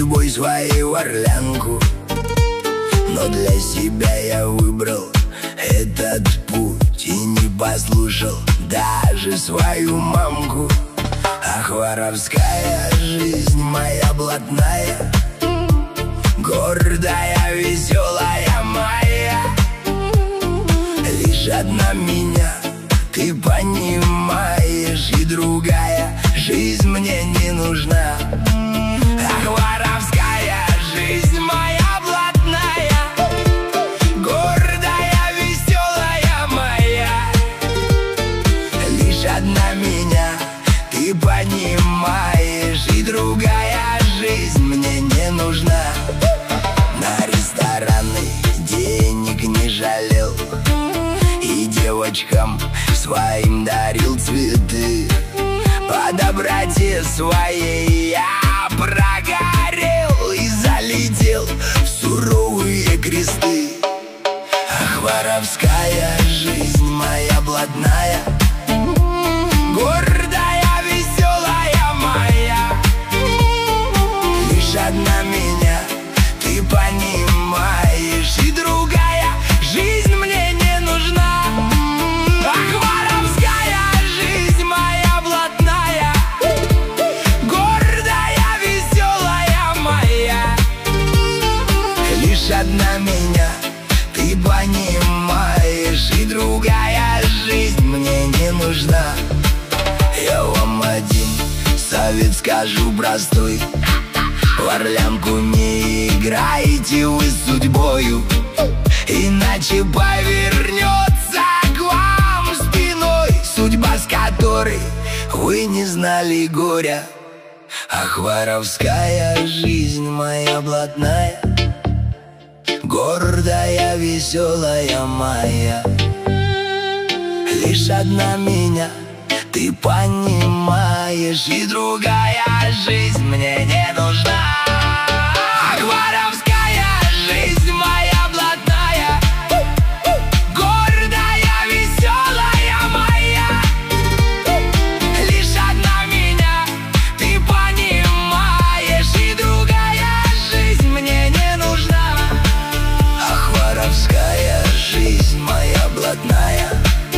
судьбой своей в орлянку, но для себя я выбрал этот путь и не послушал даже свою мамку. Ах, воровская жизнь моя блатная, гордая, веселая моя. Лишь одна меня ты понимаешь, и другая жизнь мне не нужна. Ах, воровская жизнь моя блатная, гордая, веселая моя. Лишь одна меня ты понимаешь, и другая жизнь мне не нужна. На рестораны денег не жалел, и девочкам своим дарил цветы. По доброте своей я прогорел и залетел в суровые кресты. Ах, воровская жизнь моя блатная, гордая, веселая моя. Лишь одна меня ты понимаешь, и другая жизнь мне не нужна. Ах, воровская жизнь моя блатная, гордая, веселая моя. Лишь одна меня ты понимаешь, и другая жизнь мне не нужна. Я вам один совет скажу простой: в орлянку не играйте вы с судьбою, иначе повернется к вам спиной судьба, с которой вы не знали горя. Ах, воровская жизнь моя блатная, гордая, веселая моя. Лишь одна меня ты понимаешь, и другая жизнь мне не нужна. Ах, воровская жизнь моя блатная, гордая, веселая моя. Лишь одна меня ты понимаешь, и другая жизнь мне не нужна. Ах, воровская жизнь моя блатная,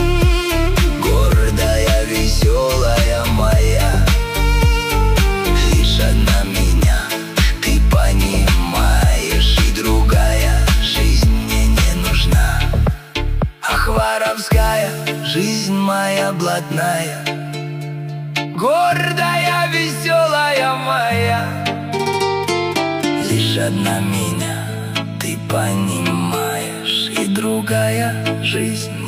гордая, веселая моя. Лишь одна меня ты понимаешь, и другая жизнь мне не нужна. Ах, воровская жизнь моя блатная, гордая, веселая моя. Лишь одна меня ты понимаешь, и другая жизнь